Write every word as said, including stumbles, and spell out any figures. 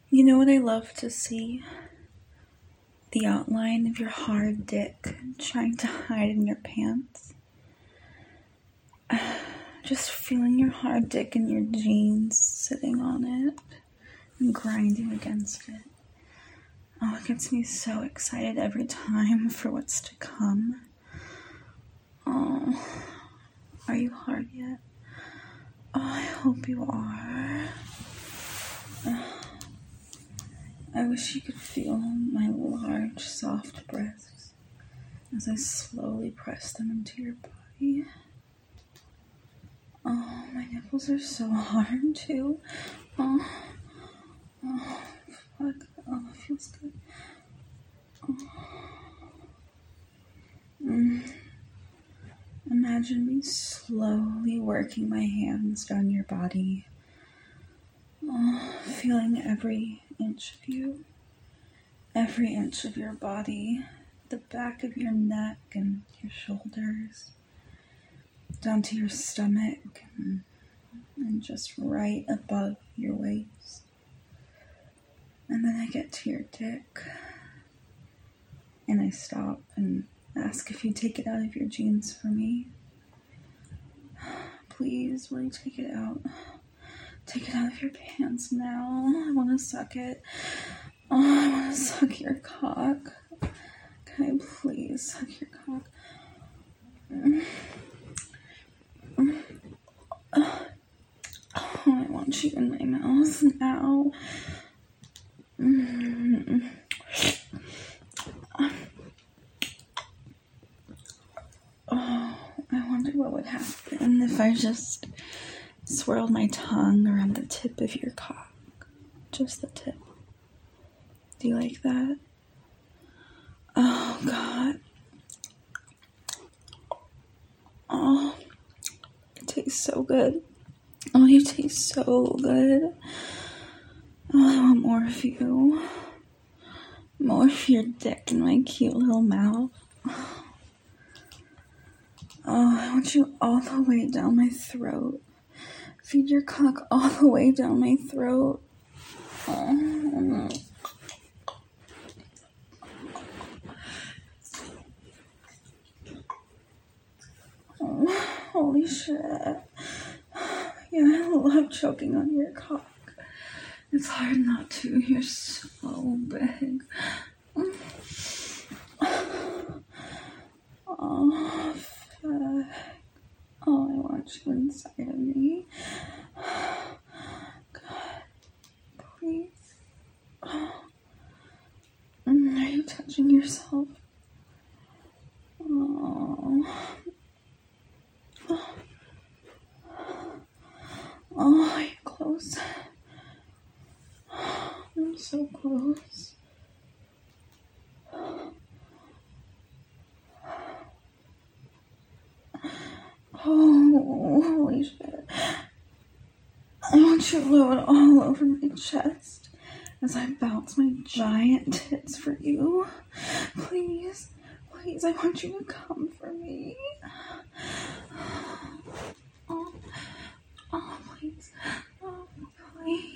You know what I love to see? The outline of your hard dick trying to hide in your pants. Just feeling your hard dick in your jeans sitting on it and grinding against it. Oh, it gets me so excited every time for what's to come. Oh, are you hard yet? Oh, I hope you are. I wish you could feel my large, soft breasts as I slowly press them into your body. Oh, my nipples are so hard, too. Oh, oh fuck. Oh, it feels good. Oh. Mm. Imagine me slowly working my hands down your body. Oh, feeling every inch of you, every inch of your body, the back of your neck and your shoulders, down to your stomach, and, and just right above your waist. And then I get to your dick, and I stop and ask if you take it out of your jeans for me. Please, will you take it out? Take it out of your pants now. I want to suck it. Oh, I want to suck your cock. Can I please suck your cock? Oh, I want you in my mouth now. Oh, I wonder what would happen if I just swirled my tongue around the tip of your cock. Just the tip. Do you like that? Oh, God. Oh, it tastes so good. Oh, you taste so good. Oh, I want more of you. More of your dick in my cute little mouth. Oh, I want you all the way down my throat. Feed your cock all the way down my throat. Oh. Oh, holy shit. Yeah, I love choking on your cock. It's hard not to. You're so big. Oh, fuck. Oh, I want you inside of me. God, please. Oh. Are you touching yourself? Oh. Oh, oh, are you close? I'm so close. Oh, holy shit. I want your load all over my chest as I bounce my giant tits for you. Please, please, I want you to come for me. Oh, oh, please, oh, please.